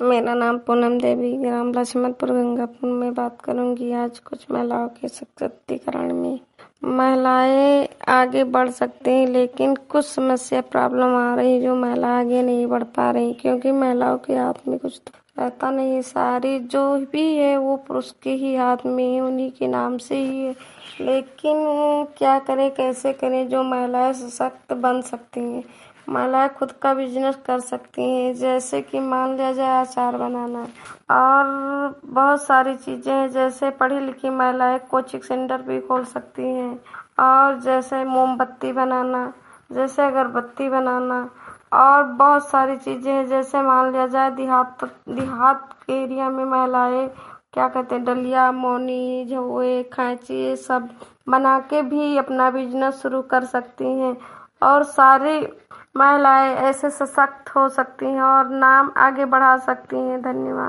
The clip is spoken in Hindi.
मेरा नाम पूनम देवी, ग्राम लक्ष्मणपुर गंगापुर में बात करूंगी। आज कुछ महिलाओं के सशक्तिकरण में महिलाएं आगे बढ़ सकती हैं, लेकिन कुछ समस्या प्रॉब्लम आ रही जो महिला आगे नहीं बढ़ पा रही, क्योंकि महिलाओं के हाथ में कुछ तो रहता नहीं। सारी जो भी है वो पुरुष के ही हाथ में है, उन्हीं के नाम से ही है। लेकिन क्या करें, कैसे करें जो महिलाएं सशक्त बन सकती हैं। महिलाएं खुद का बिजनेस कर सकती हैं, जैसे कि मान लिया जाए अचार बनाना, और बहुत सारी चीज़ें हैं। जैसे पढ़ी लिखी महिलाएं कोचिंग सेंटर भी खोल सकती हैं, और जैसे मोमबत्ती बनाना, जैसे अगरबत्ती बनाना, और बहुत सारी चीज़ें हैं। जैसे मान लिया जाए देहात के एरिया में महिलाएं क्या कहते हैं, डलिया, मोनी, झउए, खांची, ये सब बना के भी अपना बिजनेस शुरू कर सकती हैं। और सारी महिलाएं ऐसे सशक्त हो सकती हैं और नाम आगे बढ़ा सकती हैं। धन्यवाद।